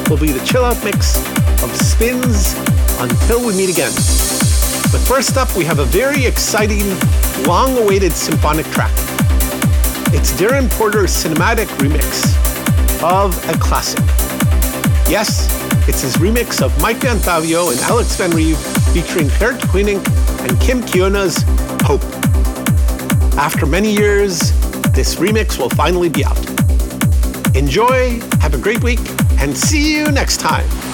will be the chill out mix of spins until we meet again. But first up, we have a very exciting, long-awaited symphonic track. It's Darren Porter's cinematic remix of a classic. Yes, it's his remix of Mike D'Antavio and Alex Van Rieve featuring Gert Koenig and Kim Kiona's Hope. After many years, this remix will finally be out. Enjoy, have a great week, and see you next time.